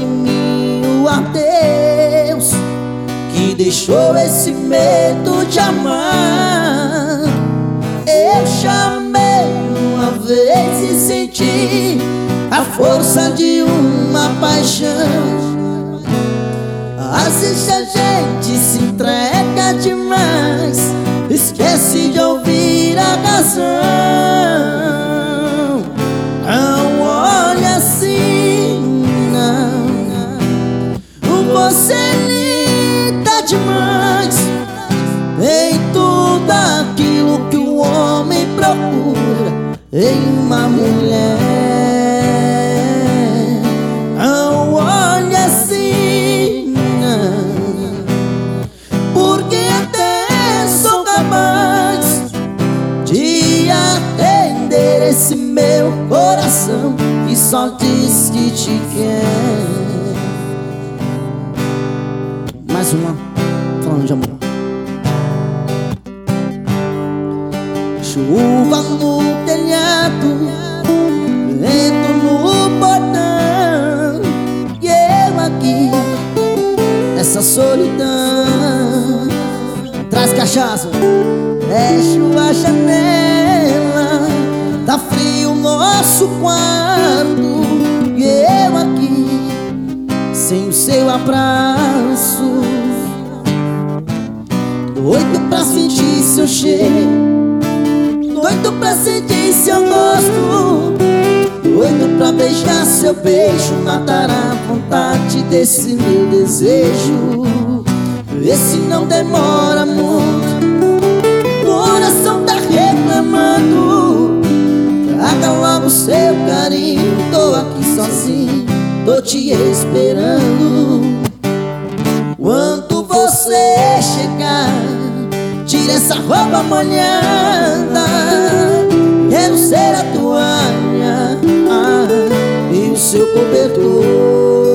meu adeus, que deixou esse medo de amar. Eu chamei uma vez e senti a força de uma paixão. Às vezes a gente se entrega demais, esquece de ouvir a razão. Não olhe assim, não. Você é linda demais em tudo aquilo que o homem procura em uma mulher. Não olhe assim, não, porque até sou capaz de atender esse meu coração que só diz que te quer. Mais uma, falando de amor. Chuva no telhado, vento no portão, e eu aqui nessa solidão. Traz cachaça, fecho a janela, tá frio nosso quarto, e eu aqui sem o seu abraço, doido pra sentir seu cheiro, doido pra sentir seu gosto, doido pra beijar seu beijo, matar a vontade desse meu desejo. Vê se não demora muito, coração tá reclamando. Traga logo seu carinho, tô aqui sozinho, tô te esperando. Quando você chegar, tira essa roupa molhada, quero ser a toalha e o seu cobertor.